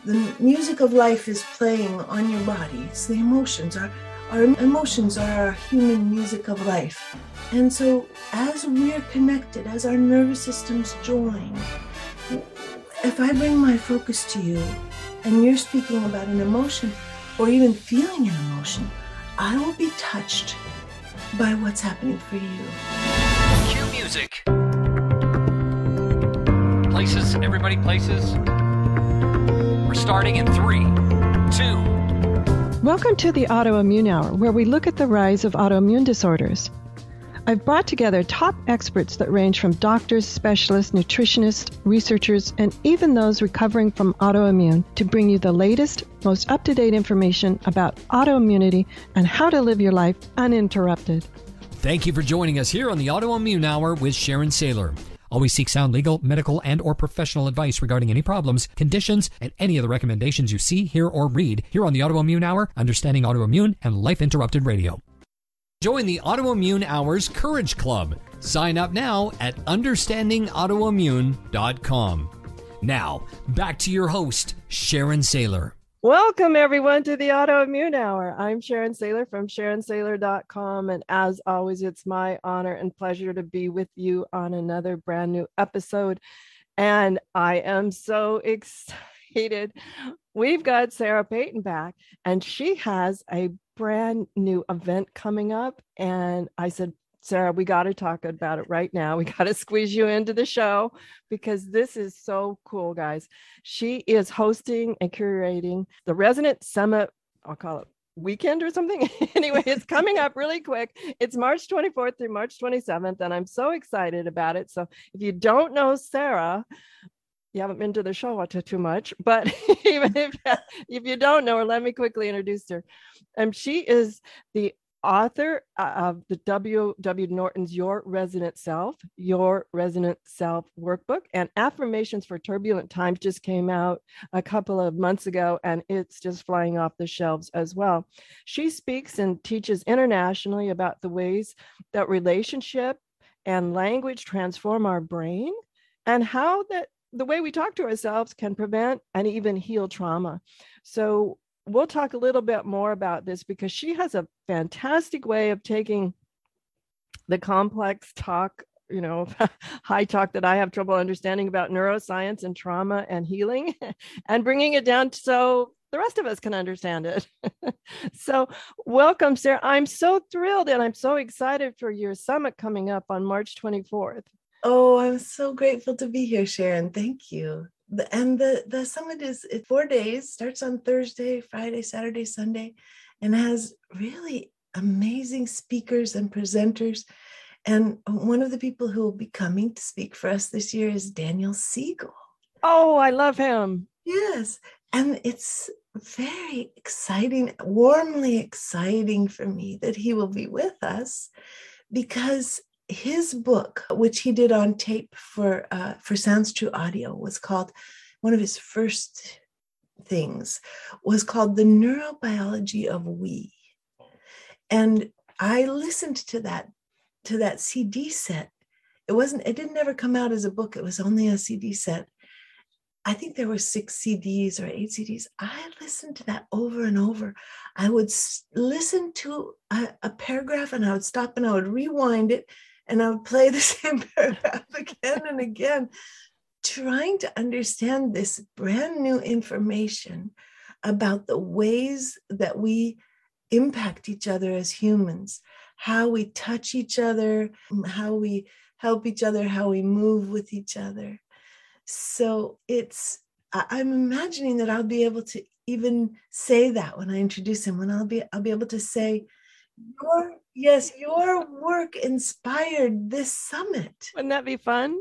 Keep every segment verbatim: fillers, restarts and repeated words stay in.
The music of life is playing on your body. It's the emotions. Our, our emotions are our human music of life. And so as we're connected, as our nervous systems join, if I bring my focus to you and you're speaking about an emotion or even feeling an emotion, I will be touched by what's happening for you. Cue music. Places, everybody places. We're starting in three, two. Welcome to the Autoimmune Hour, where we look at the rise of autoimmune disorders. I've brought together top experts that range from doctors, specialists, nutritionists, researchers, and even those recovering from autoimmune to bring you the latest, most up-to-date information about autoimmunity and how to live your life uninterrupted. Thank you for joining us here on the Autoimmune Hour with Sharon Saylor. Always seek sound legal, medical, and or professional advice regarding any problems, conditions, and any of the recommendations you see, hear, or read here on the Autoimmune Hour, Understanding Autoimmune, and Life Interrupted Radio. Join the Autoimmune Hour's Courage Club. Sign up now at understanding autoimmune dot com. Now, back to your host, Sharon Saylor. Welcome, everyone, to the Autoimmune Hour. I'm Sharon Saylor from sharon saylor dot com, and as always, it's my honor and pleasure to be with you on another brand new episode, and I am so excited. We've got Sarah Payton back, and she has a brand new event coming up, and I said, Sarah, we got to talk about it right now. We got to squeeze you into the show because this is so cool, guys. She is hosting and curating the Resonant Summit, I'll call it weekend or something. Anyway, it's coming up really quick. It's March twenty-fourth through March twenty-seventh, and I'm so excited about it. So if you don't know Sarah, you haven't been to the show too much, but even if, if you don't know her, let me quickly introduce her. Um, she is the author of the W W Norton's Your Resonant Self, Your Resonant Self workbook, and Affirmations for Turbulent Times just came out a couple of months ago, and it's just flying off the shelves as well. She speaks and teaches internationally about the ways that relationship and language transform our brain and how that the way we talk to ourselves can prevent and even heal trauma. So we'll talk a little bit more about this because she has a fantastic way of taking the complex talk, you know, high talk that I have trouble understanding about neuroscience and trauma and healing and bringing it down so the rest of us can understand it. So welcome, Sarah. I'm so thrilled and I'm so excited for your summit coming up on March twenty-fourth. Oh, I'm so grateful to be here, Sharon. Thank you. The, and the, the summit is four days, starts on Thursday, Friday, Saturday, Sunday, and has really amazing speakers and presenters. And one of the people who will be coming to speak for us this year is Daniel Siegel. Oh, I love him. Yes. And it's very exciting, warmly exciting for me that he will be with us because his book, which he did on tape for uh, for Sounds True Audio, was called, one of his first things was called The Neurobiology of We. And I listened to that, to that C D set. It wasn't, it didn't ever come out as a book. It was only a C D set. I think there were six C Ds or eight C Ds. I listened to that over and over. I would s- listen to a, a paragraph and I would stop and I would rewind it and I would play the same paragraph again and again, trying to understand this brand new information about the ways that we impact each other as humans, how we touch each other, how we help each other, how we move with each other. So it's, I'm imagining that I'll be able to even say that when I introduce him, when I'll be, I'll be able to say, your, yes, your work inspired this summit. Wouldn't that be fun?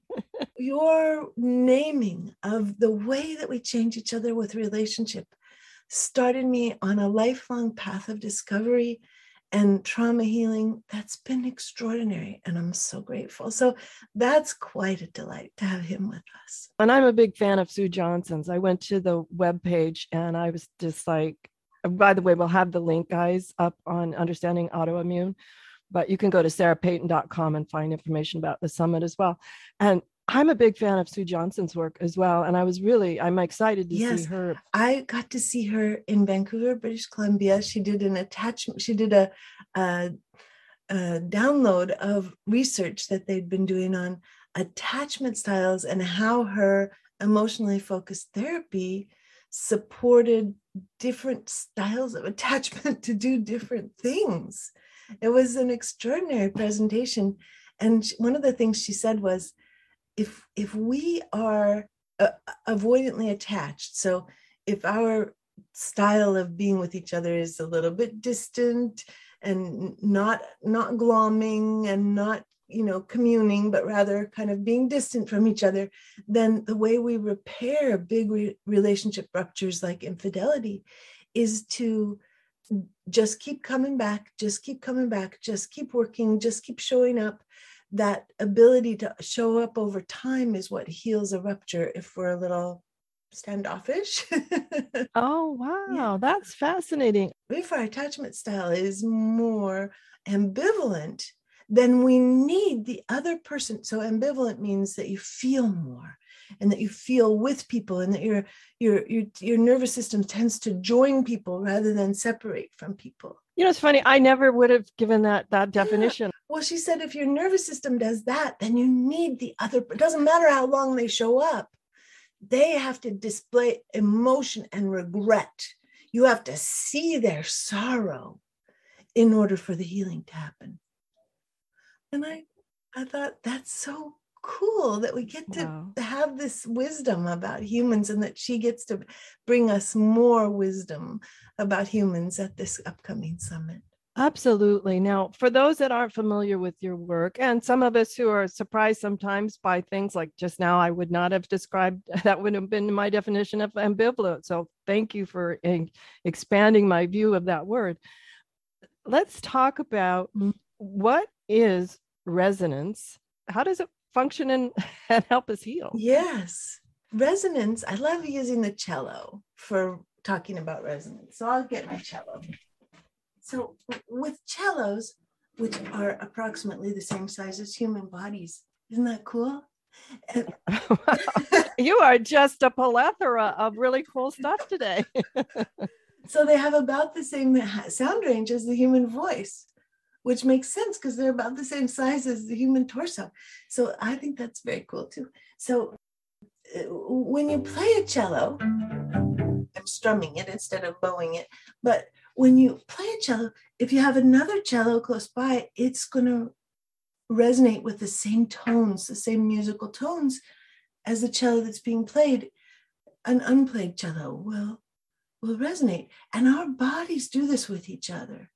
Your naming of the way that we change each other with relationship started me on a lifelong path of discovery and trauma healing that's been extraordinary. And I'm so grateful. So that's quite a delight to have him with us. And I'm a big fan of Sue Johnson's. I went to the webpage and I was just like, by the way, we'll have the link, guys, up on Understanding Autoimmune, but you can go to sarah payton dot com and find information about the summit as well. And I'm a big fan of Sue Johnson's work as well. And I was really, I'm excited to Yes, see her. I got to see her in Vancouver, British Columbia. She did an attachment, she did a, a, a download of research that they'd been doing on attachment styles and how her emotionally focused therapy supported different styles of attachment to do different things. It was an extraordinary presentation. And one of the things she said was, if if we are uh, avoidantly attached, so if our style of being with each other is a little bit distant and not not glomming and not, you know, communing, but rather kind of being distant from each other, then the way we repair big re- relationship ruptures like infidelity is to just keep coming back, just keep coming back, just keep working, just keep showing up. That ability to show up over time is what heals a rupture if we're a little standoffish. Oh, wow. Yeah. That's fascinating. If our attachment style is more ambivalent, then we need the other person. So ambivalent means that you feel more and that you feel with people and that your, your, your, your nervous system tends to join people rather than separate from people. You know, it's funny. I never would have given that that definition. Yeah. Well, she said, if your nervous system does that, then you need the other. It doesn't matter how long they show up. They have to display emotion and regret. You have to see their sorrow in order for the healing to happen. And I, I thought that's so cool that we get to Wow. have this wisdom about humans and that she gets to bring us more wisdom about humans at this upcoming summit. Absolutely. Now, for those that aren't familiar with your work, and some of us who are surprised sometimes by things like just now, I would not have described, that would have been my definition of ambivalent. So thank you for expanding my view of that word. Let's talk about what is resonance? How does it function and, and help us heal? Yes. Resonance. I love using the cello for talking about resonance. So I'll get my cello. So with cellos, which are approximately the same size as human bodies, isn't that cool? And you are just a plethora of really cool stuff today. So they have about the same sound range as the human voice, which makes sense because they're about the same size as the human torso. So I think that's very cool too. So uh, when you play a cello, I'm strumming it instead of bowing it, but when you play a cello, if you have another cello close by, it's going to resonate with the same tones, the same musical tones as the cello that's being played. An unplayed cello will, will resonate. And our bodies do this with each other.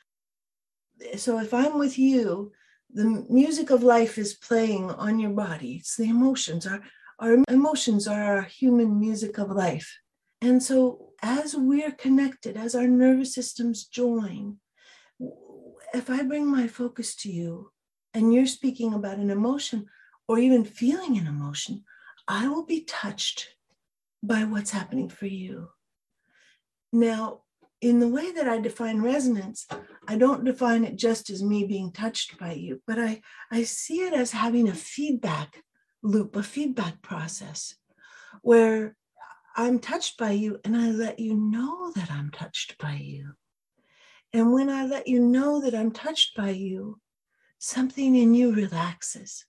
So if I'm with you, the music of life is playing on your body. It's the emotions. Our, our emotions are our human music of life. And so as we're connected, as our nervous systems join, if I bring my focus to you and you're speaking about an emotion or even feeling an emotion, I will be touched by what's happening for you. Now, in the way that I define resonance, I don't define it just as me being touched by you, but I, I see it as having a feedback loop, a feedback process where I'm touched by you and I let you know that I'm touched by you. And when I let you know that I'm touched by you, something in you relaxes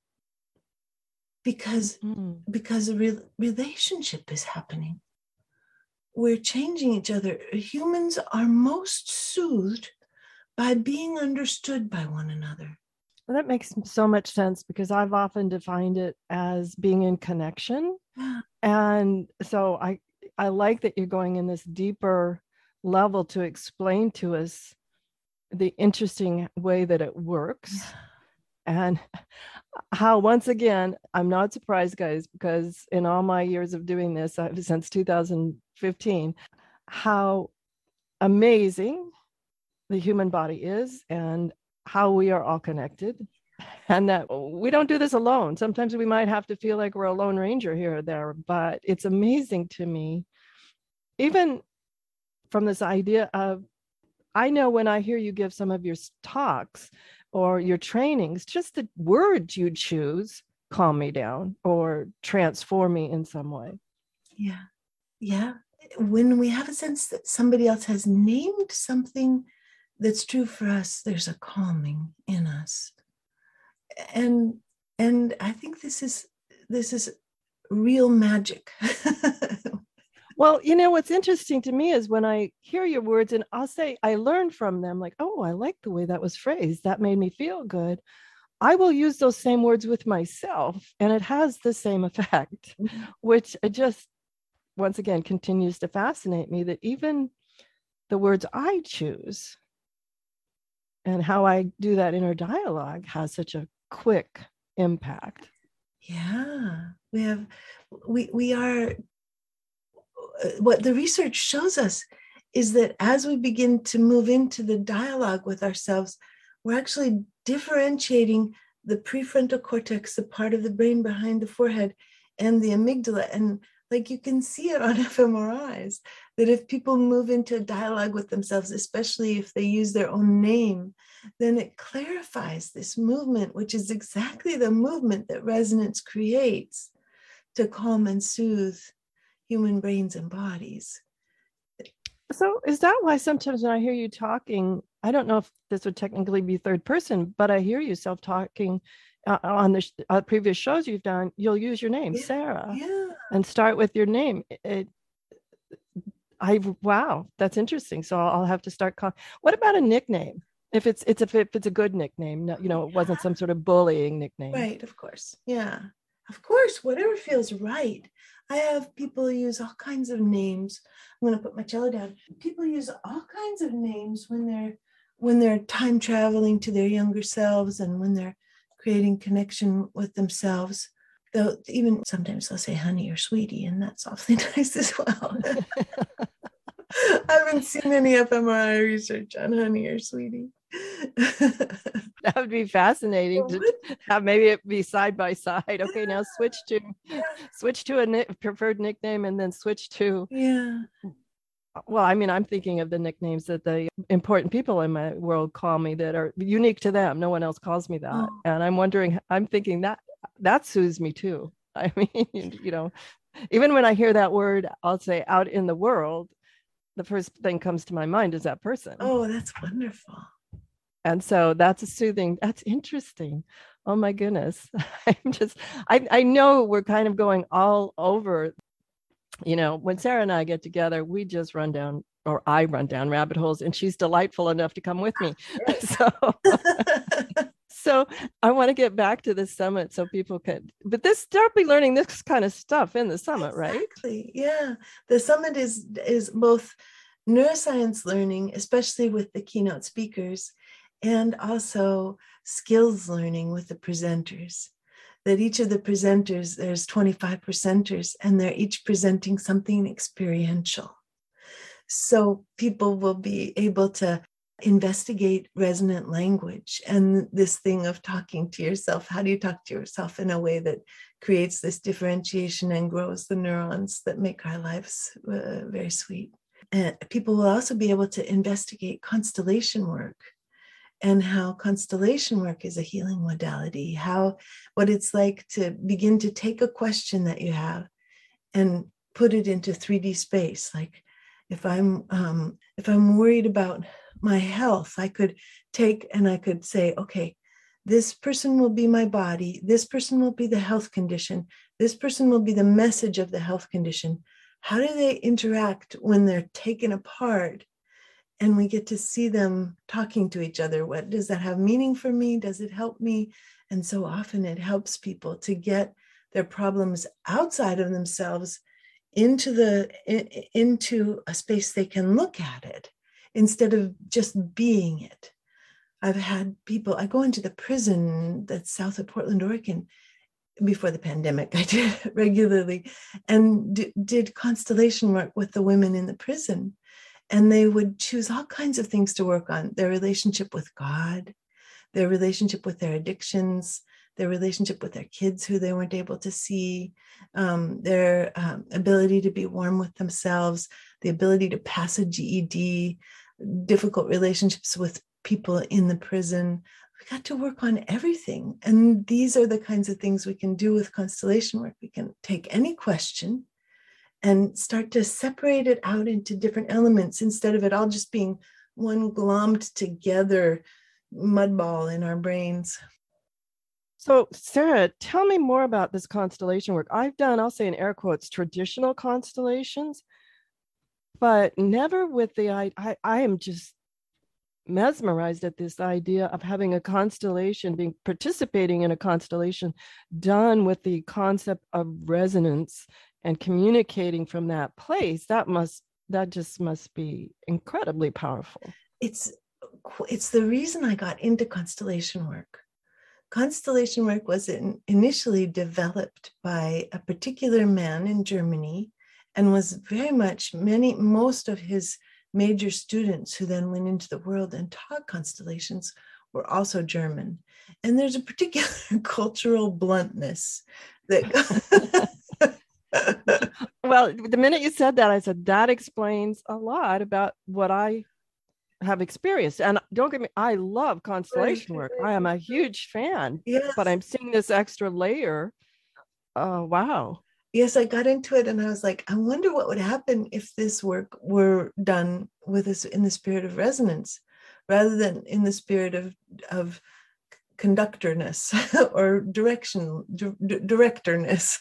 because, mm-hmm. because a re- relationship is happening. We're changing each other. Humans are most soothed by being understood by one another. Well, that makes so much sense because I've often defined it as being in connection. Yeah. And so I, I like that you're going in this deeper level to explain to us the interesting way that it works. Yeah. And how, once again, I'm not surprised, guys, because in all my years of doing this, I've, since two thousand fifteen, how amazing the human body is and how we are all connected. And that we don't do this alone. Sometimes we might have to feel like we're a lone ranger here or there, but it's amazing to me, even from this idea of, I know when I hear you give some of your talks or your trainings, just the words you choose calm me down or transform me in some way. Yeah. Yeah. When we have a sense that somebody else has named something that's true for us, there's a calming in us. And and I think this is this is real magic. Well, you know, what's interesting to me is when I hear your words and I'll say, I learn from them, like, oh, I like the way that was phrased. That made me feel good. I will use those same words with myself and it has the same effect, which it just, once again, continues to fascinate me that even the words I choose and how I do that inner dialogue has such a quick impact. Yeah, we have, we, we are, what the research shows us is that as we begin to move into the dialogue with ourselves, we're actually differentiating the prefrontal cortex, the part of the brain behind the forehead, and the amygdala. And like you can see it on f M R Is, that if people move into a dialogue with themselves, especially if they use their own name, then it clarifies this movement, which is exactly the movement that resonance creates to calm and soothe human brains and bodies. So is that why sometimes when I hear you talking, I don't know if this would technically be third person, but I hear you self-talking uh, on the sh- uh, previous shows you've done, you'll use your name, Yeah, Sarah, yeah. and start with your name. It, I, wow, that's interesting. So I'll, I'll have to start calling. What about a nickname? If it's, it's, if it's a good nickname, no, you know, it wasn't some sort of bullying nickname. Right, of course. Yeah, of course, whatever feels right. I have people use all kinds of names. I'm going to put my cello down. People use all kinds of names when they're when they're time traveling to their younger selves and when they're creating connection with themselves. Though even sometimes they'll say honey or sweetie, and that's awfully nice as well. I haven't seen any f M R I research on honey or sweetie. That would be fascinating to have maybe it be side by side. Okay, now switch to switch to a ni- preferred nickname and then switch to. Yeah. Well, I mean, I'm thinking of the nicknames that the important people in my world call me that are unique to them. No one else calls me that. Oh. And I'm wondering, I'm thinking that that soothes me too. I mean, you know, even when I hear that word, I'll say out in the world, the first thing comes to my mind is that person. Oh, that's wonderful. And so that's a soothing, that's interesting. Oh my goodness. I'm just, I, I know we're kind of going all over. You know, when Sarah and I get together, we just run down, or I run down rabbit holes, and she's delightful enough to come with me. So, so I want to get back to the summit so people can, but this, they'll be learning this kind of stuff in the summit, exactly. Right? Exactly. Yeah. The summit is, is both neuroscience learning, especially with the keynote speakers, and also skills learning with the presenters. That each of the presenters, there's twenty-five presenters, and they're each presenting something experiential. So people will be able to investigate resonant language and this thing of talking to yourself. How do you talk to yourself in a way that creates this differentiation and grows the neurons that make our lives uh, very sweet? And people will also be able to investigate constellation work, and how constellation work is a healing modality, how what it's like to begin to take a question that you have and put it into three D space. Like if I'm um, if I'm worried about my health, I could take and I could say, okay, this person will be my body, this person will be the health condition, this person will be the message of the health condition. How do they interact when they're taken apart? And we get to see them talking to each other. What does that have meaning for me? Does it help me? And so often it helps people to get their problems outside of themselves into the in, into a space they can look at it instead of just being it. I've had people, I go into the prison that's south of Portland, Oregon. Before the pandemic, I did it regularly and d- did constellation work with the women in the prison. And they would choose all kinds of things to work on: their relationship with God, their relationship with their addictions, their relationship with their kids who they weren't able to see, um, their um, ability to be warm with themselves, the ability to pass a G E D, difficult relationships with people in the prison, we got to work on everything. And these are the kinds of things we can do with constellation work. We can take any question and start to separate it out into different elements instead of it all just being one glommed together mud ball in our brains. So, Sarah, tell me more about this constellation work. I've done, I'll say in air quotes, traditional constellations, but never with the, I, I, I am just mesmerized at this idea of having a constellation, being participating in a constellation done with the concept of resonance and communicating from that place. That must, that just must be incredibly powerful. It's, it's the reason I got into constellation work. Constellation work was in, initially developed by a particular man in Germany and was very much many, most of his major students who then went into the world and taught constellations were also German. And there's a particular cultural bluntness that... Well, the minute you said that, I said, that explains a lot about what I have experienced. And don't get me, I love constellation work. I am a huge fan, yes. But I'm seeing this extra layer. Oh, wow. Yes, I got into it and I was like, I wonder what would happen if this work were done with us in the spirit of resonance rather than in the spirit of, of conductorness or direction, d- directorness.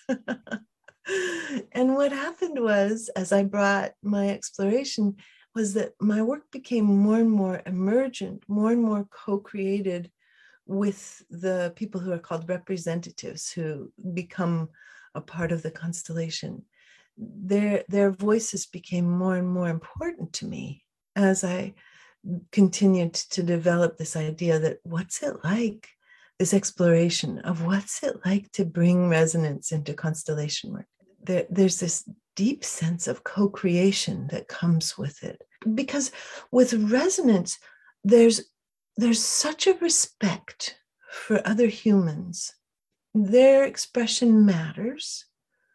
And what happened was, as I brought my exploration, was that my work became more and more emergent, more and more co-created with the people who are called representatives, who become a part of the constellation. Their, their voices became more and more important to me as I continued to develop this idea that what's it like, this exploration of what's it like to bring resonance into constellation work. There, there's this deep sense of co-creation that comes with it. Because with resonance, there's, there's such a respect for other humans. Their expression matters,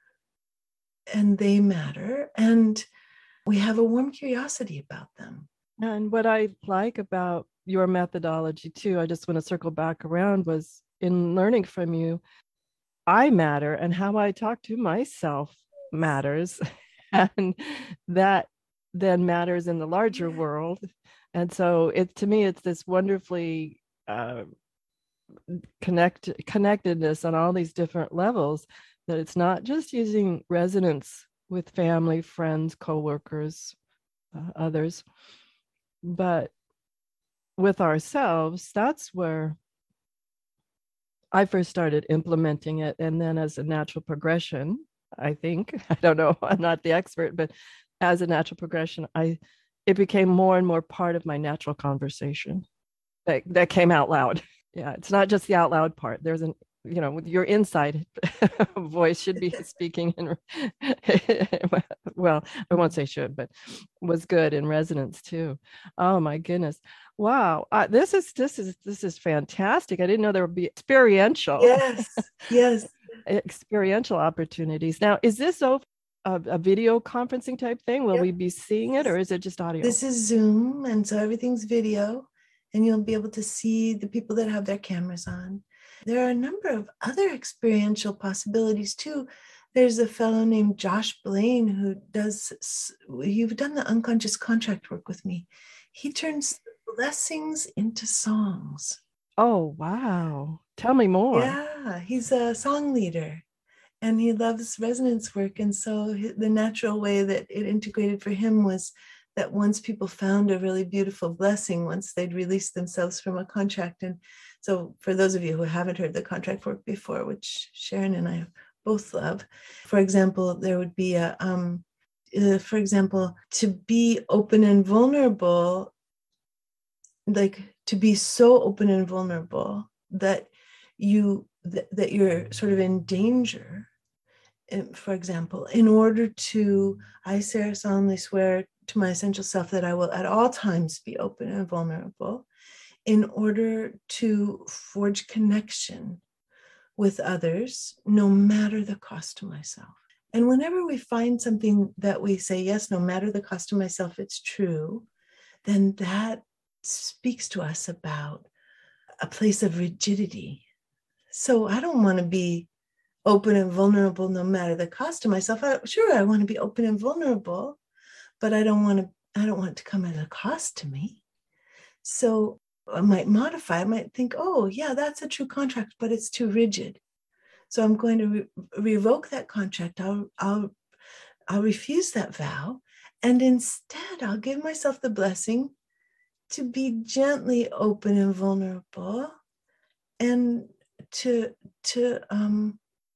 and they matter, and we have a warm curiosity about them. And what I like about your methodology too, I just want to circle back around, was in learning from you, I matter, and how I talk to myself matters. And that then matters in the larger world. And so it, to me, it's this wonderfully uh, connect connectedness on all these different levels, that it's not just using resonance with family, friends, coworkers, uh, others, but with ourselves. That's where I first started implementing it. And then as a natural progression, I think, I don't know, I'm not the expert, but as a natural progression, I it became more and more part of my natural conversation that, that came out loud. Yeah, it's not just the out loud part. There's an, you know, your inside voice should be speaking in, well, I won't say should, but was good in resonance too. Oh my goodness. Wow. Uh, this is, this is, this is fantastic. I didn't know there would be experiential. Yes, yes. experiential opportunities. Now, is this a, a, a video conferencing type thing? Will Yep. we be seeing it, or is it just audio? This is Zoom, and so everything's video, and you'll be able to see the people that have their cameras on. There are a number of other experiential possibilities too. There's a fellow named Josh Blaine who does, you've done the unconscious contract work with me. He turns blessings into songs. Oh, wow. Tell me more. Yeah, he's a song leader and he loves resonance work. And so the natural way that it integrated for him was that once people found a really beautiful blessing, once they'd released themselves from a contract. And so for those of you who haven't heard the contract work before, which Sharon and I both love, for example, there would be a, um, uh, for example, to be open and vulnerable, like to be so open and vulnerable that you, th- that you're sort of in danger. And for example, in order to, I, Sarah, solemnly swear to my essential self that I will at all times be open and vulnerable in order to forge connection with others, no matter the cost to myself. And whenever we find something that we say, yes, no matter the cost to myself, it's true, then that speaks to us about a place of rigidity. So I don't want to be open and vulnerable no matter the cost to myself. I, sure, I want to be open and vulnerable, but I don't want to, I don't want it to come at a cost to me. So I might modify, I might think, oh yeah, that's a true contract, but it's too rigid. So I'm going to re- revoke that contract. I'll, I'll, I'll refuse that vow. And instead I'll give myself the blessing to be gently open and vulnerable, and to, to, um,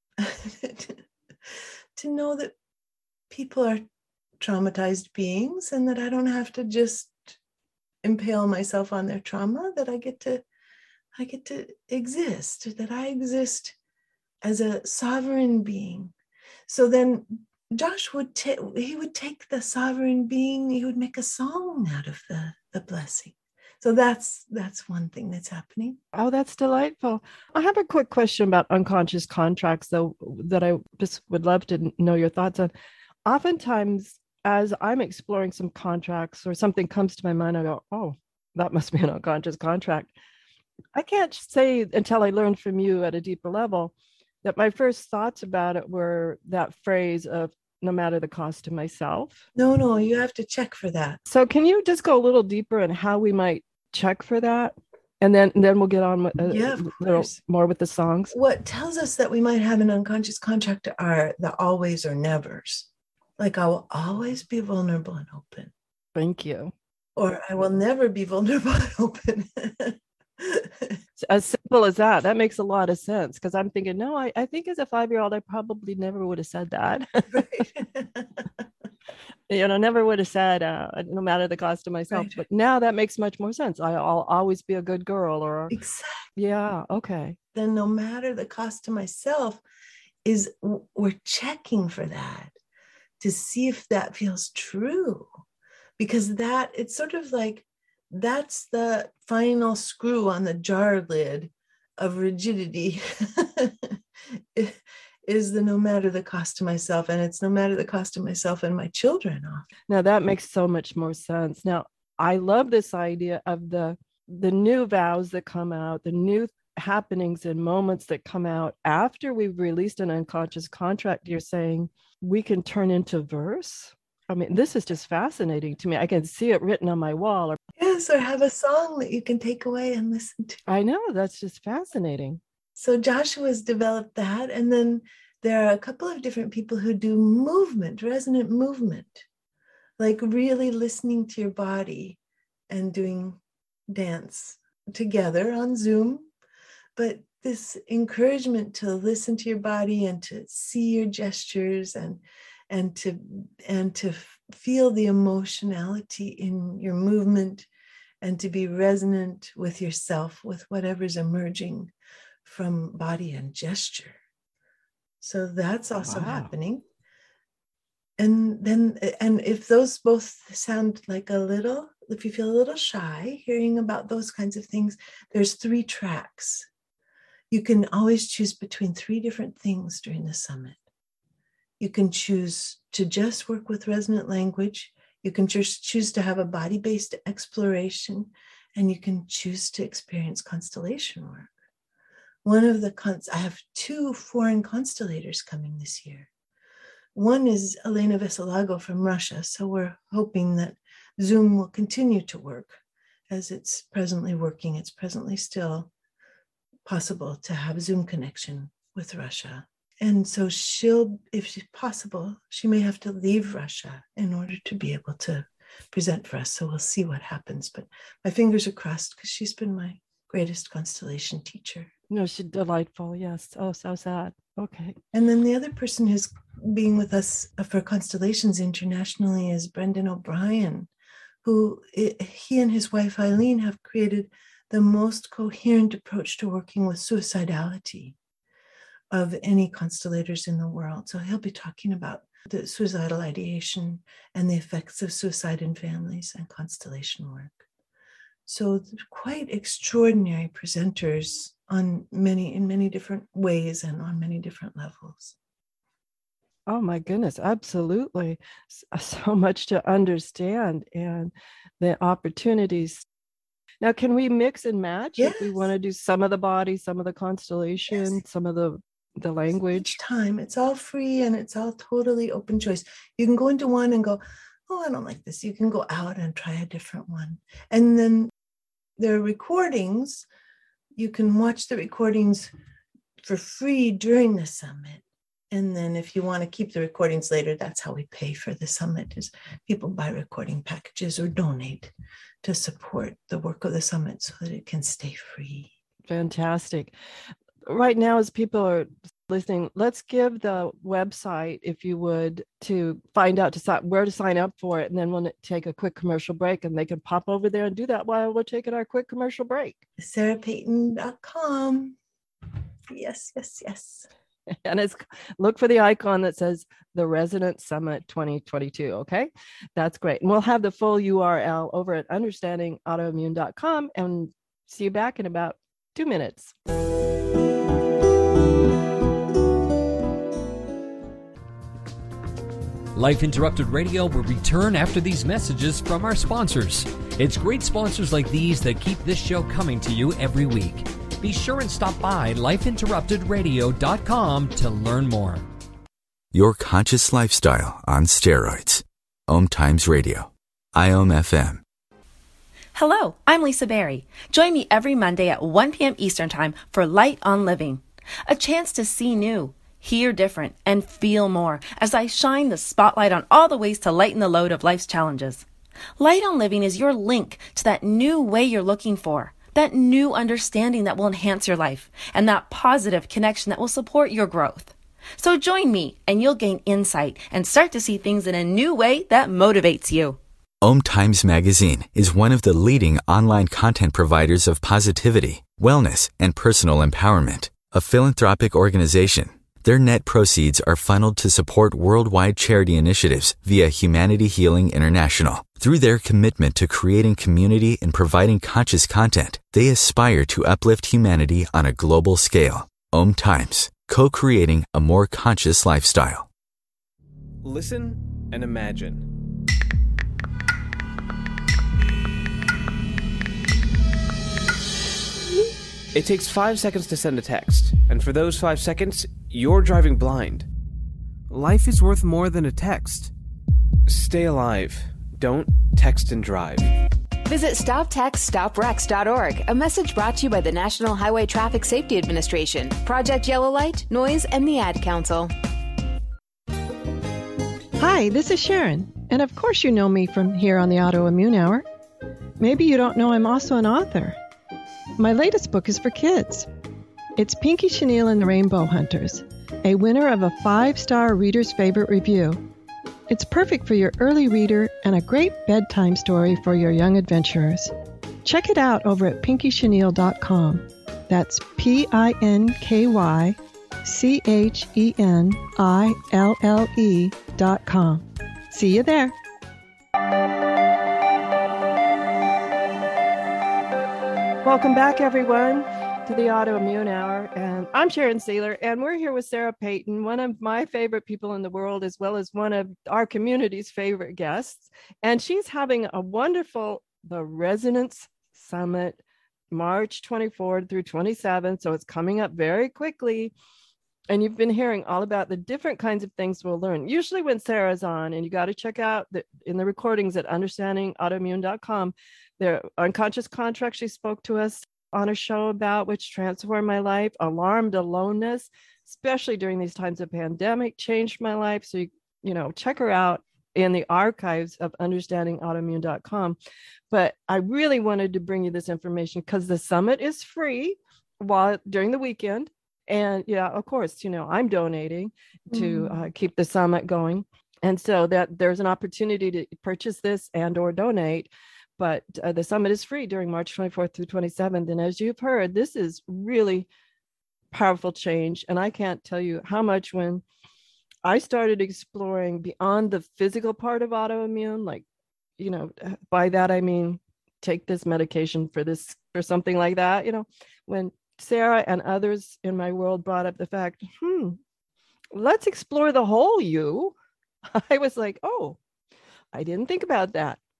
to know that people are traumatized beings and that I don't have to just impale myself on their trauma, that I get to, I get to exist, that I exist as a sovereign being. So then Josh would take, he would take the sovereign being, he would make a song out of the, the blessing. So that's that's one thing that's happening. Oh, that's delightful. I have a quick question about unconscious contracts, though, that I just would love to know your thoughts on. Oftentimes, as I'm exploring some contracts or something comes to my mind, I go, oh, that must be an unconscious contract. I can't say until I learned from you at a deeper level that my first thoughts about it were that phrase of no matter the cost to myself. No, no, you have to check for that. So can you just go a little deeper in how we might check for that? And then, and then we'll get on with a yeah, of little course. more with the songs. What tells us that we might have an unconscious contract are the always or nevers. Like, I will always be vulnerable and open. Thank you. Or I will never be vulnerable and open. As simple as that. That makes a lot of sense, because I'm thinking, no, I, I think as a five-year-old, I probably never would have said that. Right. You know, never would have said, uh, no matter the cost to myself. Right. But now that makes much more sense. I, I'll always be a good girl, or Exactly. yeah, okay. Then no matter the cost to myself, is we're checking for that to see if that feels true. Because that, it's sort of like, that's the final screw on the jar lid of rigidity. Is the no matter the cost to myself, and it's no matter the cost to myself and my children often. Now that makes so much more sense. Now I love this idea of the the new vows that come out, the new happenings and moments that come out after we've released an unconscious contract. You're saying we can turn into verse. I mean, this is just fascinating to me. I can see it written on my wall. Or yes, or have a song that you can take away and listen to. I know, that's just fascinating. So Joshua's developed that. And then there are a couple of different people who do movement, resonant movement, like really listening to your body and doing dance together on Zoom. But this encouragement to listen to your body and to see your gestures and and to and to feel the emotionality in your movement, and to be resonant with yourself, with whatever's emerging from body and gesture. So that's also wow. happening. And then, and if those both sound like a little, if you feel a little shy hearing about those kinds of things, there's three tracks. You can always choose between three different things during the summit. You can choose to just work with resonant language. You can just choose to have a body-based exploration, and you can choose to experience constellation work. One of the, cons- I have two foreign constellators coming this year. One is Elena Veselago from Russia. So we're hoping that Zoom will continue to work as it's presently working. It's presently still possible to have Zoom connection with Russia. And so she'll, if she's possible, she may have to leave Russia in order to be able to present for us. So we'll see what happens. But my fingers are crossed because she's been my greatest constellation teacher. No, she's delightful. Yes. Oh, so sad. Okay. And then the other person who's being with us for constellations internationally is Brendan O'Brien, who he and his wife Eileen have created the most coherent approach to working with suicidality of any constellators in the world. So he'll be talking about the suicidal ideation and the effects of suicide in families and constellation work. So quite extraordinary presenters on many, in many different ways and on many different levels. Oh my goodness, absolutely. So much to understand, and the opportunities. Now, can we mix and match Yes. if we want to do some of the body, some of the constellation, Yes. some of the, the language? Each time. It's all free and it's all totally open choice. You can go into one and go, oh, I don't like this. You can go out and try a different one. And then there are recordings. You can watch the recordings for free during the summit. And then if you want to keep the recordings later, that's how we pay for the summit, is people buy recording packages or donate to support the work of the summit so that it can stay free. Fantastic. Right now, as people are listening, let's give the website, if you would, to find out to si- where to sign up for it. And then we'll take a quick commercial break, and they can pop over there and do that while we're taking our quick commercial break. sarah payton dot com. Yes, yes, yes. And it's look for the icon that says the Resonance Summit twenty twenty-two. Okay, that's great. And we'll have the full U R L over at understanding autoimmune dot com, and see you back in about two minutes. Life Interrupted Radio will return after these messages from our sponsors. It's great sponsors like these that keep this show coming to you every week. Be sure and stop by life interrupted radio dot com to learn more. Your conscious lifestyle on steroids. Om Times Radio. I O M F M. Hello, I'm Lisa Berry. Join me every Monday at one p.m. Eastern Time for Light on Living. A chance to see new, hear different, and feel more as I shine the spotlight on all the ways to lighten the load of life's challenges. Light on Living is your link to that new way you're looking for, that new understanding that will enhance your life, and that positive connection that will support your growth. So join me and you'll gain insight and start to see things in a new way that motivates you. Om Times Magazine is one of the leading online content providers of positivity, wellness, and personal empowerment. A philanthropic organization, their net proceeds are funneled to support worldwide charity initiatives via Humanity Healing International. Through their commitment to creating community and providing conscious content, they aspire to uplift humanity on a global scale. Om Times, co-creating a more conscious lifestyle. Listen and imagine. It takes five seconds to send a text, and for those five seconds, you're driving blind. Life is worth more than a text. Stay alive. Don't text and drive. Visit stop text stop wrecks dot org, a message brought to you by the National Highway Traffic Safety Administration, Project Yellow Light, Noise, and the Ad Council. Hi, this is Sharon, and of course you know me from here on the Autoimmune Hour. Maybe you don't know I'm also an author. My latest book is for kids. It's Pinky Chenille and the Rainbow Hunters, a winner of a five-star Reader's Favorite Review. It's perfect for your early reader and a great bedtime story for your young adventurers. Check it out over at pinky chenille dot com. That's P I N K Y C H E N I L L E dot com. See you there. Welcome back, everyone, to the Autoimmune Hour. And I'm Sharon Saylor, and we're here with Sarah Payton, one of my favorite people in the world, as well as one of our community's favorite guests. And she's having a wonderful, the Resonance Summit, March twenty-fourth through twenty-seventh. So it's coming up very quickly. And you've been hearing all about the different kinds of things we'll learn. Usually when Sarah's on, and you got to check out the, in the recordings at understanding autoimmune dot com, their unconscious contract she spoke to us on a show about, which transformed my life. Alarmed aloneness, especially during these times of pandemic, changed my life. So, you, you know, check her out in the archives of understanding autoimmune dot com. But I really wanted to bring you this information because the summit is free while during the weekend. And yeah, of course, you know, I'm donating to uh, keep the summit going. And so that there's an opportunity to purchase this and or donate. But uh, the summit is free during March twenty-fourth through twenty-seventh. And as you've heard, this is really powerful change. And I can't tell you how much when I started exploring beyond the physical part of autoimmune, like, you know, by that, I mean, take this medication for this or something like that. You know, when Sarah and others in my world brought up the fact, hmm, let's explore the whole you. I was like, oh, I didn't think about that.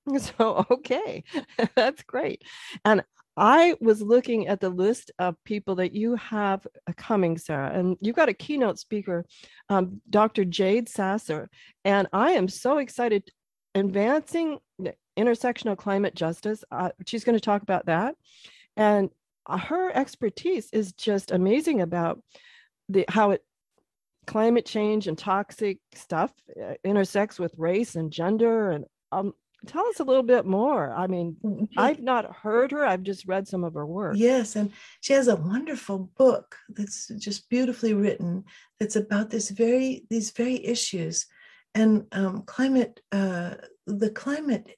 So, okay, that's great. And I was looking at the list of people that you have coming, Sarah, and you've got a keynote speaker, um, Doctor Jade Sasser. And I am so excited. Advancing intersectional climate justice. Uh, she's going to talk about that. And her expertise is just amazing about the how it climate change and toxic stuff uh, intersects with race and gender. And um, tell us a little bit more. I mean, I've not heard her. I've just read some of her work. Yes, and she has a wonderful book that's just beautifully written. That's about this very these very issues, and um, climate. Uh, the climate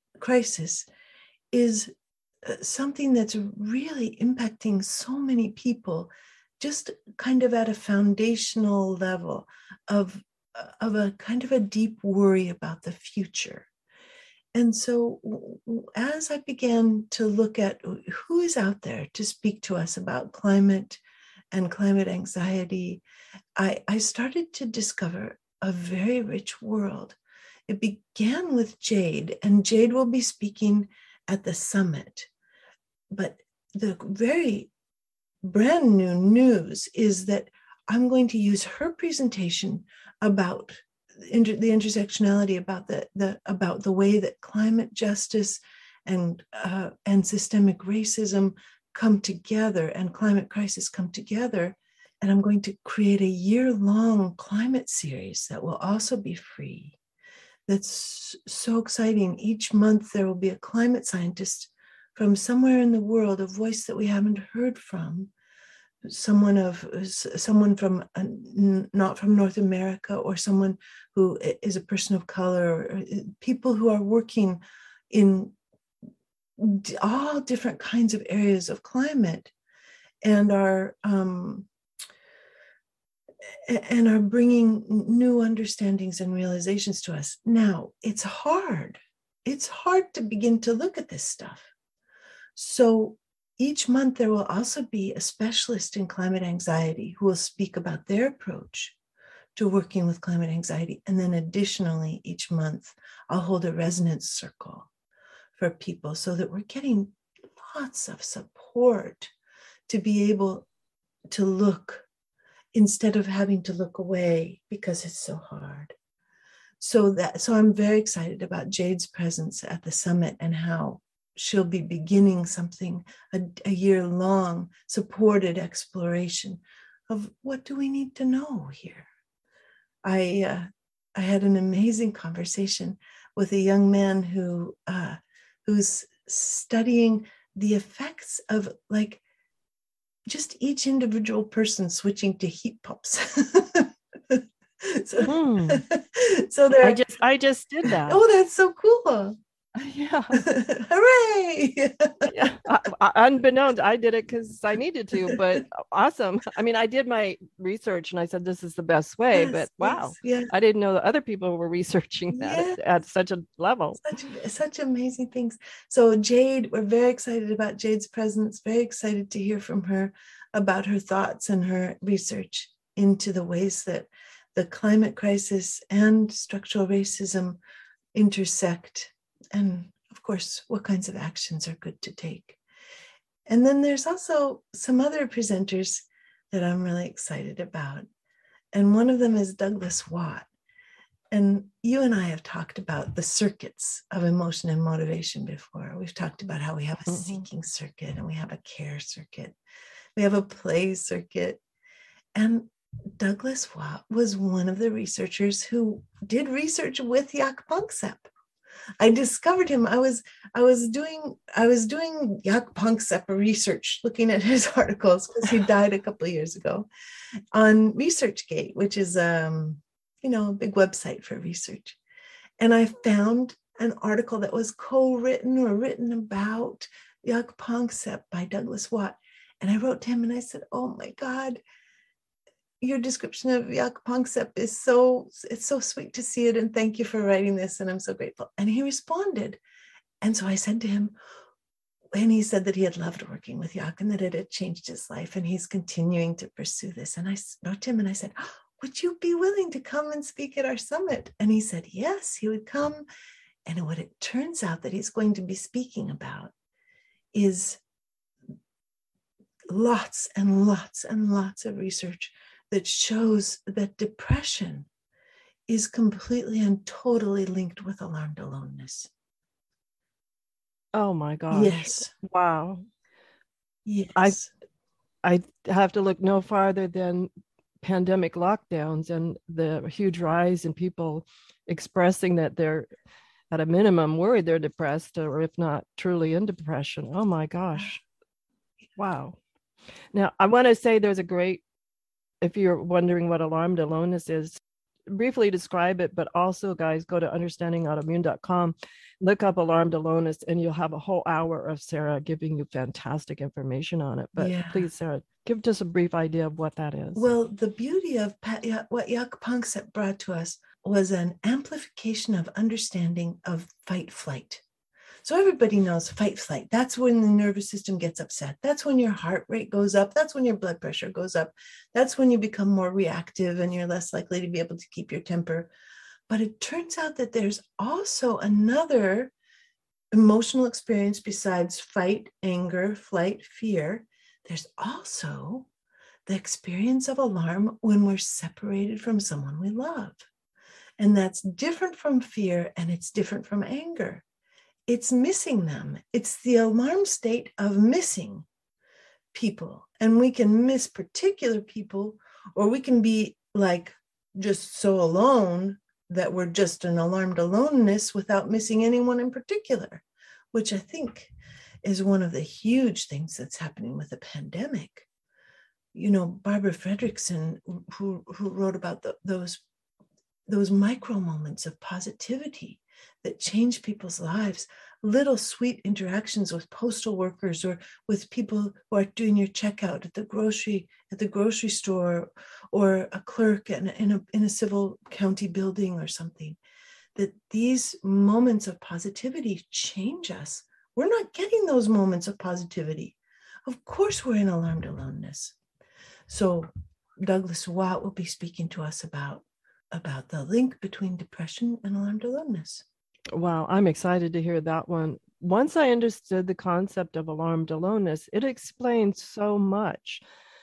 crisis is something that's really impacting so many people, just kind of at a foundational level of, of a kind of a deep worry about the future. And so as I began to look at who is out there to speak to us about climate and climate anxiety, I, I started to discover a very rich world. It began with Jade, and Jade will be speaking at the summit. But the very brand new news is that I'm going to use her presentation about inter- the intersectionality, about the, the about the way that climate justice and uh, and systemic racism come together and climate crisis come together. And I'm going to create a year-long climate series that will also be free. That's so exciting. Each month there will be a climate scientist from somewhere in the world, a voice that we haven't heard from, someone of someone from uh, not from North America, or someone who is a person of color, or people who are working in all different kinds of areas of climate, and are um, and are bringing new understandings and realizations to us. Now, it's hard. It's hard to begin to look at this stuff. So each month there will also be a specialist in climate anxiety who will speak about their approach to working with climate anxiety. And then additionally, each month, I'll hold a resonance circle for people so that we're getting lots of support to be able to look instead of having to look away because it's so hard. So that, so I'm very excited about Jade's presence at the summit and how she'll be beginning something, a, a year-long supported exploration of what do we need to know here. I uh, I had an amazing conversation with a young man who uh, who's studying the effects of like just each individual person switching to heat pumps. so, hmm. so there. I just I just did that. Oh, that's so cool. Yeah. Hooray. Yeah. I, I, unbeknownst, I did it because I needed to, but awesome. I mean, I did my research and I said, this is the best way, yes, but wow, yes, yes. I didn't know that other people were researching that yes. at, at such a level. Such, such amazing things. So Jade, we're very excited about Jade's presence, very excited to hear from her about her thoughts and her research into the ways that the climate crisis and structural racism intersect. And of course, what kinds of actions are good to take. And then there's also some other presenters that I'm really excited about. And one of them is Douglas Watt. And you and I have talked about the circuits of emotion and motivation before. We've talked about how we have a mm-hmm. seeking circuit and we have a care circuit. We have a play circuit. And Douglas Watt was one of the researchers who did research with Jaak Panksepp. I discovered him. I was I was doing I was doing Jaak Panksepp research, looking at his articles because he died a couple of years ago, on ResearchGate, which is um you know a big website for research. And I found an article that was co-written or written about Jaak Panksepp by Douglas Watt. And I wrote to him and I said, "Oh my God, your description of Jaak Panksepp is so, it's so sweet to see it. And thank you for writing this. And I'm so grateful." And he responded. And so I said to him, and he said that he had loved working with Jaak and that it had changed his life. And he's continuing to pursue this. And I wrote to him and I said, "Would you be willing to come and speak at our summit?" And he said, yes, he would come. And what it turns out that he's going to be speaking about is lots and lots and lots of research that shows that depression is completely and totally linked with alarmed aloneness. Oh my gosh. Yes. Wow. Yes. I I have to look no farther than pandemic lockdowns and the huge rise in people expressing that they're at a minimum worried they're depressed, or if not truly in depression. Oh my gosh. Wow. Now, I want to say there's a great, if you're wondering what alarmed aloneness is, briefly describe it, but also, guys, go to understanding autoimmune dot com, look up alarmed aloneness, and you'll have a whole hour of Sarah giving you fantastic information on it. But Yeah. please, Sarah, give just a brief idea of what that is. Well, the beauty of Pat, what Jaak Panksepp brought to us was an amplification of understanding of fight flight. So everybody knows fight flight. That's when the nervous system gets upset. That's when your heart rate goes up. That's when your blood pressure goes up. That's when you become more reactive and you're less likely to be able to keep your temper. But it turns out that there's also another emotional experience besides fight, anger, flight, fear. There's also the experience of alarm when we're separated from someone we love. And that's different from fear, and it's different from anger. It's missing them. It's the alarm state of missing people. And we can miss particular people, or we can be like just so alone that we're just an alarmed aloneness without missing anyone in particular, which I think is one of the huge things that's happening with the pandemic. You know, Barbara Fredrickson, who, who wrote about the, those, those micro moments of positivity that change people's lives, little sweet interactions with postal workers or with people who are doing your checkout at the grocery at the grocery store, or a clerk in a, in a, in a civil county building or something, that these moments of positivity change us. We're not getting those moments of positivity. Of course, we're in alarmed aloneness. So Douglas Watt will be speaking to us about, about the link between depression and alarmed aloneness. Wow, I'm excited to hear that one. Once I understood the concept of alarmed aloneness, it explains so much,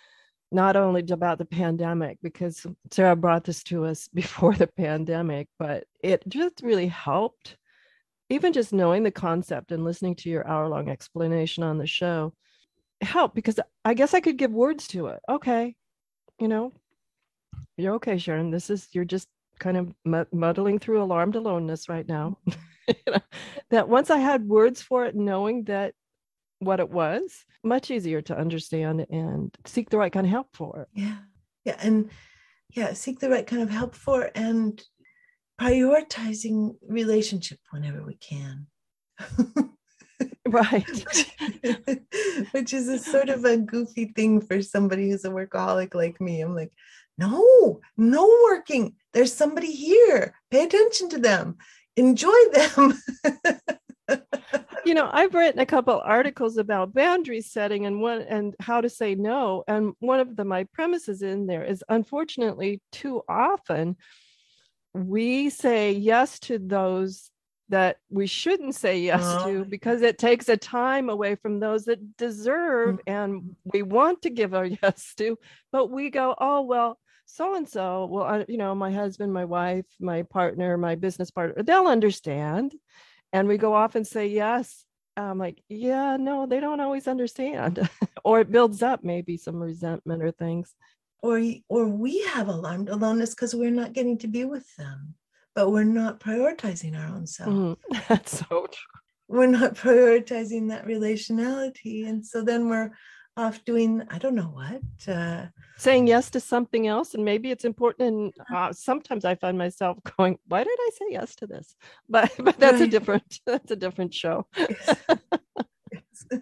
not only about the pandemic, because Sarah brought this to us before the pandemic, but it just really helped. Even just knowing the concept and listening to your hour-long explanation on the show helped, because I guess I could give words to it. Okay, you know, you're okay, Sharon. This is, you're just kind of muddling through alarmed aloneness right now. You know, that once I had words for it, knowing that what it was, much easier to understand and seek the right kind of help for it. Yeah. Yeah. And yeah, seek the right kind of help for, and prioritizing relationship whenever we can. Right. Which is a sort of a goofy thing for somebody who's a workaholic like me. I'm like, no, no working. There's somebody here. Pay attention to them. Enjoy them. You know, I've written a couple articles about boundary setting and one and how to say no. And one of the my premises in there is, unfortunately, too often we say yes to those that we shouldn't say yes Oh. to, because it takes a time away from those that deserve Mm-hmm. and we want to give our yes to, but we go, oh, well, so-and-so, well, I, you know, my husband, my wife, my partner, my business partner, they'll understand. And we go off and say yes. I'm like, yeah, no, they don't always understand. Or it builds up maybe some resentment or things. Or, or we have alarmed aloneness because we're not getting to be with them, but we're not prioritizing our own self. Mm-hmm. That's so true. We're not prioritizing that relationality. And so then we're off doing, I don't know what. Uh, Saying yes to something else. And maybe it's important. And uh, sometimes I find myself going, why did I say yes to this? But but that's Right. a different, that's a different show. yes. Yes.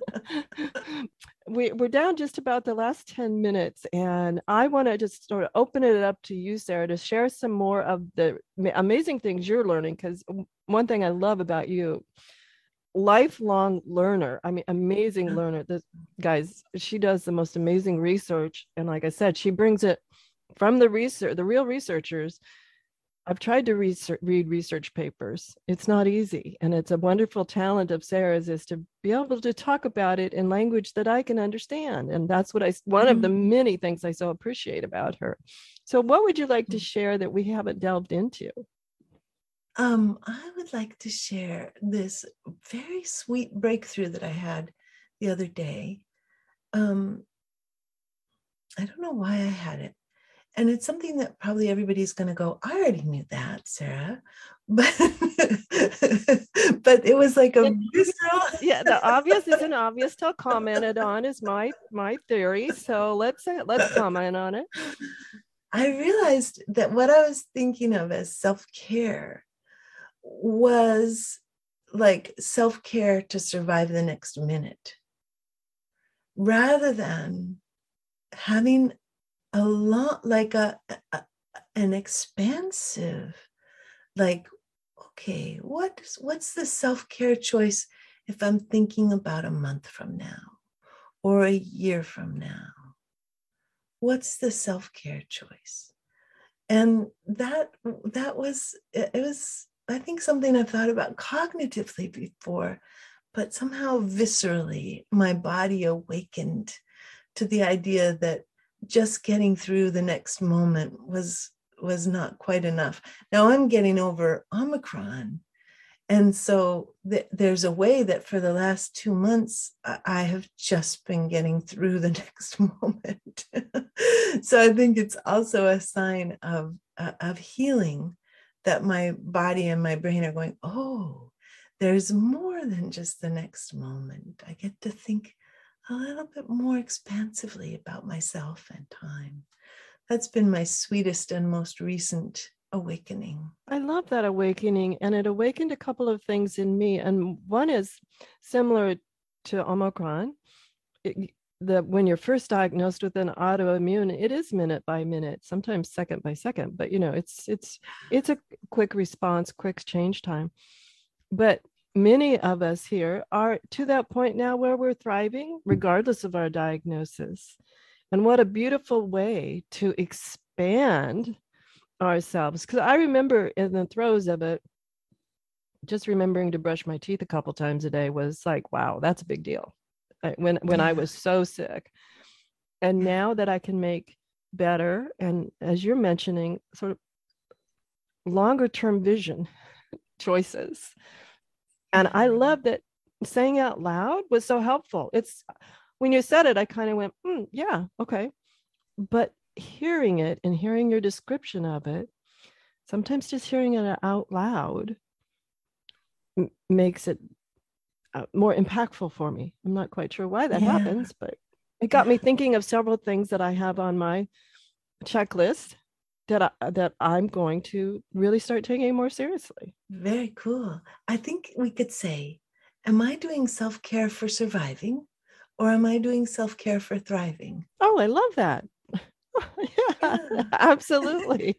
we, we're down just about the last ten minutes, and I want to just sort of open it up to you, Sarah, to share some more of the amazing things you're learning. Because one thing I love about you, lifelong learner, I mean, amazing learner. This guys, she does the most amazing research. And like I said, she brings it from the research, the real researchers, I've tried to research, read research papers. It's not easy. And it's a wonderful talent of Sarah's is to be able to talk about it in language that I can understand. And that's what I, one of the many things I so appreciate about her. So what would you like to share that we haven't delved into? Um, I would like to share this very sweet breakthrough that I had the other day. Um, I don't know why I had it. And it's something that probably everybody's going to go, I already knew that, Sarah. But, but it was like a visceral. Yeah, the obvious isn't obvious till commented on is my my theory. So let's let's comment on it. I realized that what I was thinking of as self-care was like self-care to survive the next minute, rather than having a lot like a, a an expansive, like, okay, what's what's the self-care choice if I'm thinking about a month from now or a year from now? What's the self-care choice? And that that was it was I think something I've thought about cognitively before, but somehow viscerally my body awakened to the idea that just getting through the next moment was was not quite enough. Now I'm getting over Omicron. And so th- there's a way that for the last two months, I, I have just been getting through the next moment. So I think it's also a sign of, uh, of healing, that my body and my brain are going, oh, there's more than just the next moment. I get to think a little bit more expansively about myself and time. That's been my sweetest and most recent awakening. I love that awakening. And it awakened a couple of things in me. And one is similar to Omicron. It, the, when you're first diagnosed with an autoimmune, it is minute by minute, sometimes second by second, but you know, it's, it's, it's a quick response, quick change time. But many of us here are to that point now where we're thriving regardless of our diagnosis. And what a beautiful way to expand ourselves. Because I remember in the throes of it, just remembering to brush my teeth a couple times a day was like, wow, that's a big deal. When, when yeah. I was so sick. And now that I can make better, and as you're mentioning, sort of longer term vision choices. And I love that saying out loud was so helpful. It's when you said it, I kind of went, mm, yeah, okay. But hearing it and hearing your description of it, sometimes just hearing it out loud m- makes it uh, more impactful for me. I'm not quite sure why that yeah. happens, but it got yeah. me thinking of several things that I have on my checklist that I, that I'm going to really start taking more seriously. Very cool. I think we could say, am I doing self-care for surviving, or am I doing self-care for thriving? Oh, I love that. yeah, yeah, absolutely.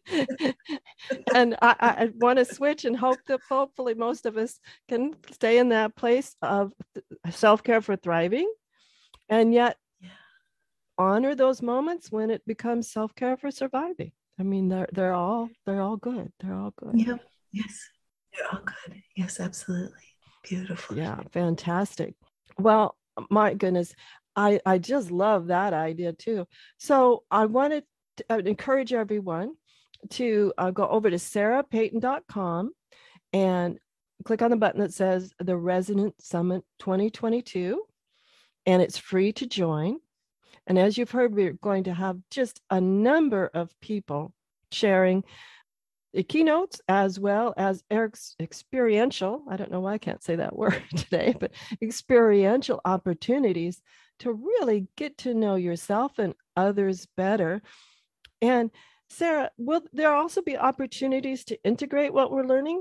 And I, I want to switch and hope that hopefully most of us can stay in that place of self-care for thriving, and yet yeah. honor those moments when it becomes self-care for surviving. I mean, they're they're all they're all good. They're all good. Yeah. Yes. They're all good. Yes, absolutely. Beautiful. Yeah. Fantastic. Well, my goodness, I I just love that idea too. So I wanted to encourage everyone to uh, go over to sarah payton dot com and click on the button that says the Resonance Summit twenty twenty-two, and it's free to join. And as you've heard, we're going to have just a number of people sharing the keynotes as well as Eric's experiential, I don't know why I can't say that word today, but experiential opportunities to really get to know yourself and others better. And Sarah, will there also be opportunities to integrate what we're learning?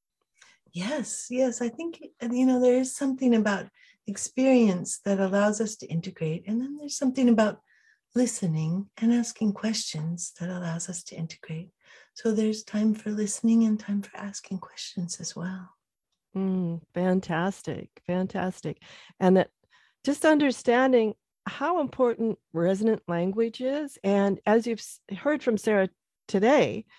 Yes, yes. I think, you know, there is something about experience that allows us to integrate. And then there's something about listening and asking questions that allows us to integrate. So there's time for listening and time for asking questions as well. Mm, fantastic, fantastic. And that just understanding how important resonant language is. And as you've heard from Sarah today,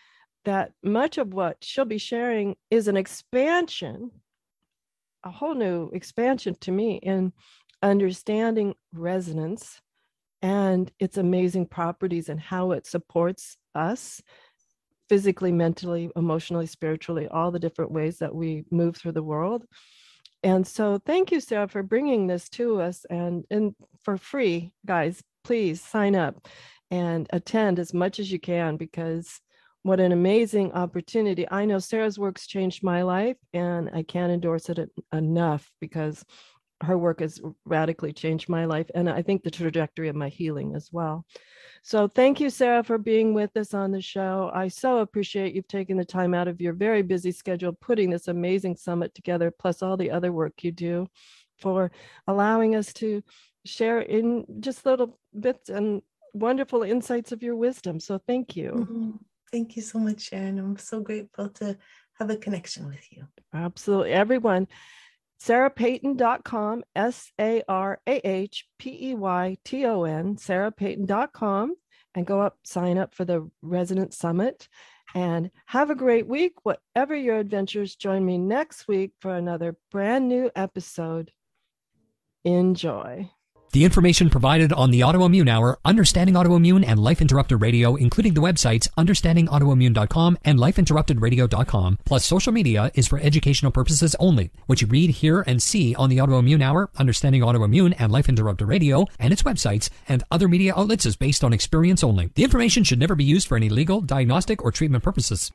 that much of what she'll be sharing is an expansion, a whole new expansion to me in understanding resonance and its amazing properties and how it supports us physically, mentally, emotionally, spiritually, all the different ways that we move through the world. And so thank you, Sarah, for bringing this to us, and, and for free, guys, please sign up and attend as much as you can, because what an amazing opportunity. I know Sarah's work's changed my life, and I can't endorse it enough, because her work has radically changed my life, and I think the trajectory of my healing as well. So thank you, Sarah, for being with us on the show. I so appreciate you've taken the time out of your very busy schedule, putting this amazing summit together, plus all the other work you do, for allowing us to share in just little bits and wonderful insights of your wisdom. So thank you. Mm-hmm. Thank you so much, Sharon. I'm so grateful to have a connection with you. Absolutely. Everyone, sarah payton dot com, S A R A H P E Y T O N, sarah payton dot com, and go up, sign up for the Resonance Summit, and have a great week. Whatever your adventures, join me next week for another brand new episode. Enjoy. The information provided on the Autoimmune Hour, Understanding Autoimmune, and Life Interrupted Radio, including the websites understanding autoimmune dot com and life interrupted radio dot com, plus social media, is for educational purposes only. What you read, hear, and see on the Autoimmune Hour, Understanding Autoimmune, and Life Interrupted Radio, and its websites and other media outlets is based on experience only. The information should never be used for any legal, diagnostic, or treatment purposes.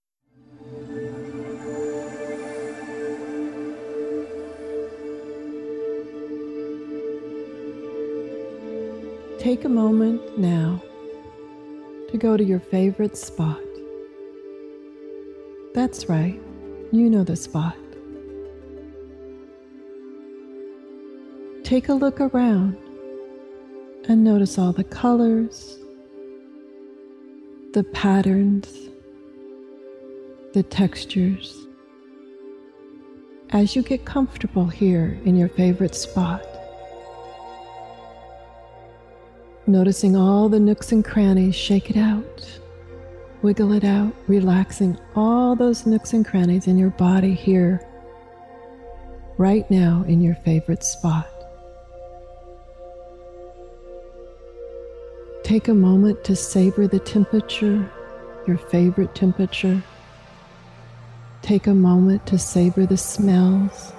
Take a moment now to go to your favorite spot. That's right, you know the spot. Take a look around and notice all the colors, the patterns, the textures. As you get comfortable here in your favorite spot, noticing all the nooks and crannies, shake it out, wiggle it out, relaxing all those nooks and crannies in your body here, right now in your favorite spot. Take a moment to savor the temperature, your favorite temperature. Take a moment to savor the smells.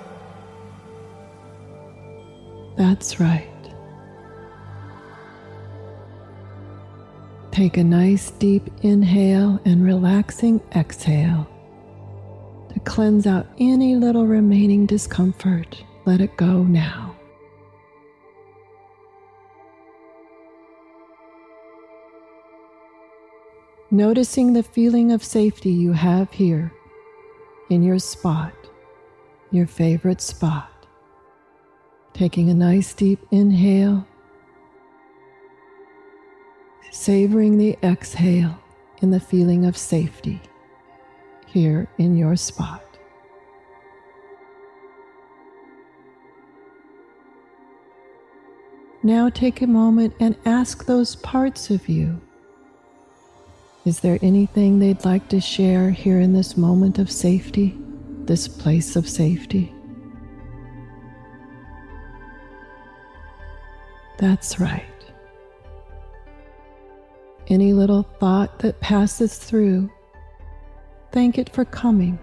That's right. Take a nice deep inhale and relaxing exhale to cleanse out any little remaining discomfort. Let it go now. Noticing the feeling of safety you have here in your spot, your favorite spot. Taking a nice deep inhale, savoring the exhale in the feeling of safety here in your spot. Now take a moment and ask those parts of you, is there anything they'd like to share here in this moment of safety, this place of safety? That's right. Any little thought that passes through, thank it for coming.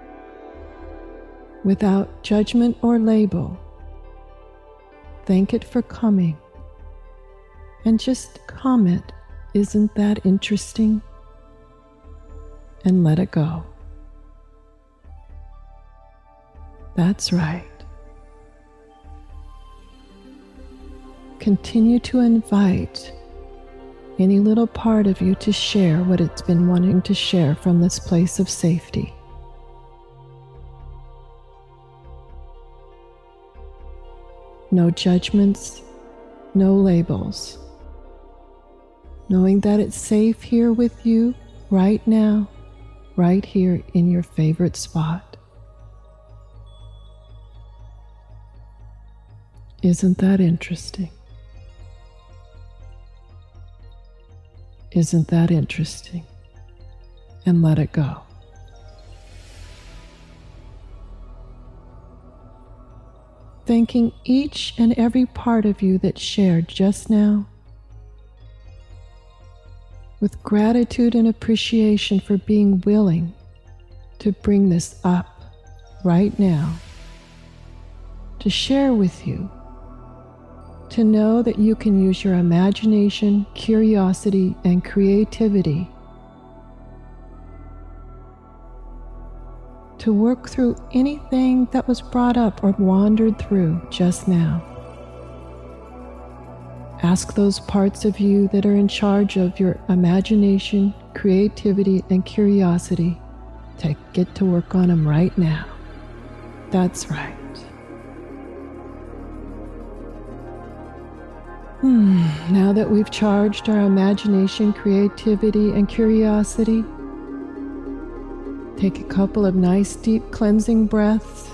Without judgment or label, thank it for coming. And just comment, isn't that interesting? And let it go. That's right. Continue to invite any little part of you to share what it's been wanting to share from this place of safety. No judgments, no labels. Knowing that it's safe here with you right now, right here in your favorite spot. Isn't that interesting? Isn't that interesting? and let it go. Thanking each and every part of you that shared just now, with gratitude and appreciation for being willing to bring this up right now, to share with you, to know that you can use your imagination, curiosity, and creativity to work through anything that was brought up or wandered through just now. Ask those parts of you that are in charge of your imagination, creativity, and curiosity to get to work on them right now. That's right. Hmm. Now that we've charged our imagination, creativity, and curiosity, take a couple of nice deep cleansing breaths,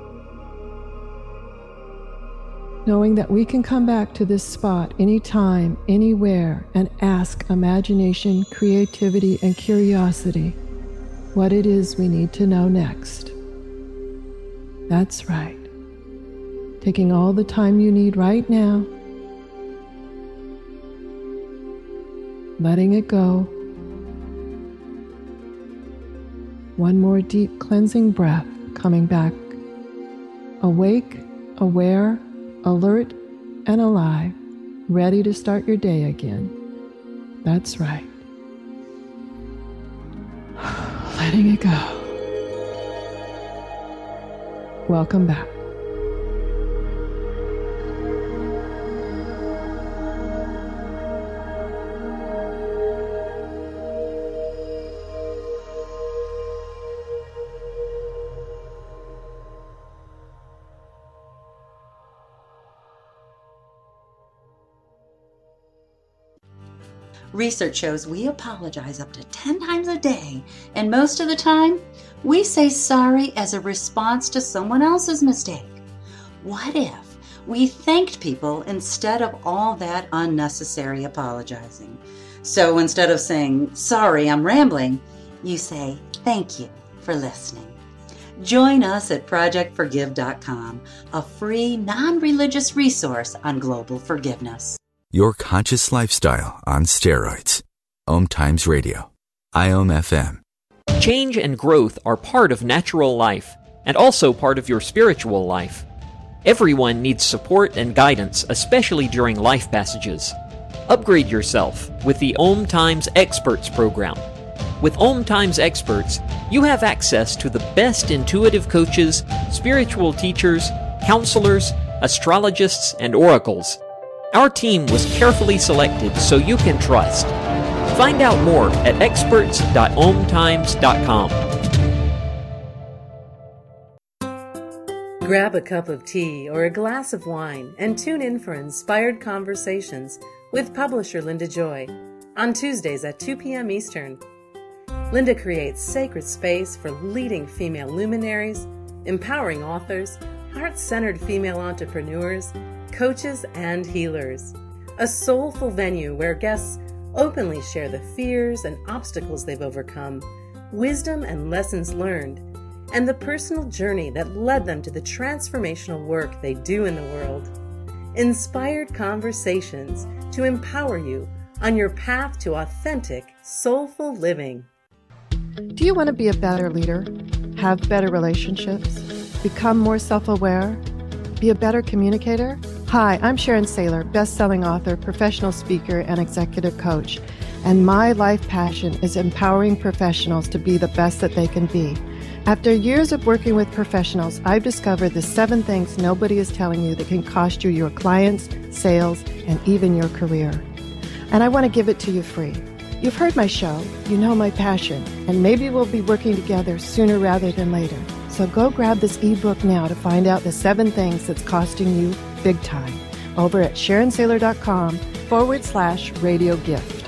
knowing that we can come back to this spot anytime, anywhere, and ask imagination, creativity, and curiosity what it is we need to know next. That's right. Taking all the time you need right now, letting it go. One more deep cleansing breath, coming back awake, aware, alert, and alive, ready to start your day again. That's right. Letting it go. Welcome back. Research shows we apologize up to ten times a day, and most of the time, we say sorry as a response to someone else's mistake. What if we thanked people instead of all that unnecessary apologizing? So instead of saying, sorry, I'm rambling, you say, thank you for listening. Join us at project forgive dot com, a free, non-religious resource on global forgiveness. Your conscious lifestyle on steroids. Om Times Radio. I O M F M. Change and growth are part of natural life, and also part of your spiritual life. Everyone needs support and guidance, especially during life passages. Upgrade yourself with the Om Times Experts program. With Om Times Experts, you have access to the best intuitive coaches, spiritual teachers, counselors, astrologists, and oracles. Our team was carefully selected so you can trust. Find out more at experts dot om times dot com. Grab a cup of tea or a glass of wine and tune in for Inspired Conversations with publisher Linda Joy on Tuesdays at two p.m. Eastern. Linda creates sacred space for leading female luminaries, empowering authors, heart-centered female entrepreneurs, coaches, and healers. A soulful venue where guests openly share the fears and obstacles they've overcome, wisdom and lessons learned, and the personal journey that led them to the transformational work they do in the world. Inspired Conversations to empower you on your path to authentic, soulful living. Do you want to be a better leader, have better relationships, become more self-aware, be a better communicator? Hi, I'm Sharon Saylor, best-selling author, professional speaker, and executive coach. And my life passion is empowering professionals to be the best that they can be. After years of working with professionals, I've discovered the seven things nobody is telling you that can cost you your clients, sales, and even your career. And I want to give it to you free. You've heard my show, you know my passion, and maybe we'll be working together sooner rather than later. So go grab this ebook now to find out the seven things that's costing you big time over at sharon saylor dot com forward slash radio gift.